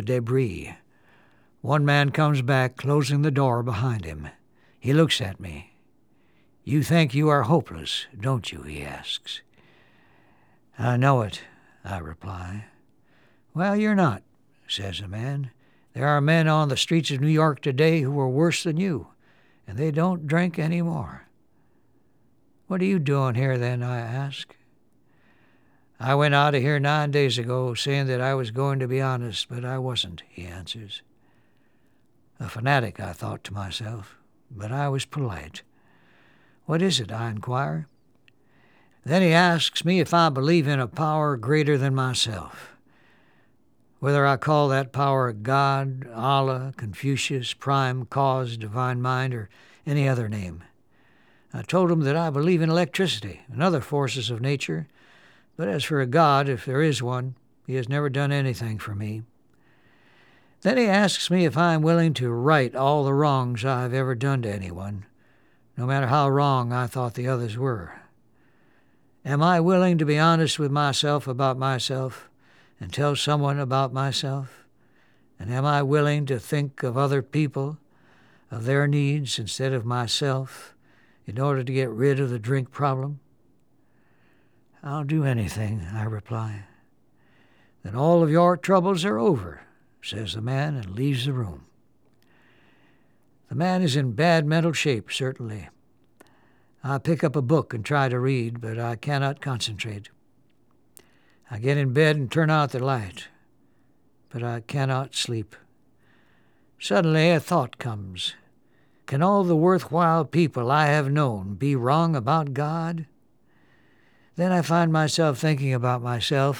debris. One man comes back, closing the door behind him. He looks at me. "You think you are hopeless, don't you?" he asks. "I know it," I reply. "Well, you're not," says the man. "There are men on the streets of New York today who are worse than you, and they don't drink any more." "What are you doing here, then?" I ask. "I went out of here 9 days ago saying that I was going to be honest, but I wasn't," he answers. A fanatic, I thought to myself, but I was polite. "What is it?" I inquire. Then he asks me if I believe in a power greater than myself. Whether I call that power God, Allah, Confucius, Prime Cause, Divine Mind, or any other name. I told him that I believe in electricity and other forces of nature, but as for a God, if there is one, he has never done anything for me. Then he asks me if I am willing to right all the wrongs I have ever done to anyone, no matter how wrong I thought the others were. Am I willing to be honest with myself about myself and tell someone about myself? And am I willing to think of other people, of their needs instead of myself, in order to get rid of the drink problem? "I'll do anything," I reply. "Then all of your troubles are over," says the man, and leaves the room. The man is in bad mental shape, certainly. I pick up a book and try to read, but I cannot concentrate. I get in bed and turn out the light, but I cannot sleep. Suddenly a thought comes. Can all the worthwhile people I have known be wrong about God? Then I find myself thinking about myself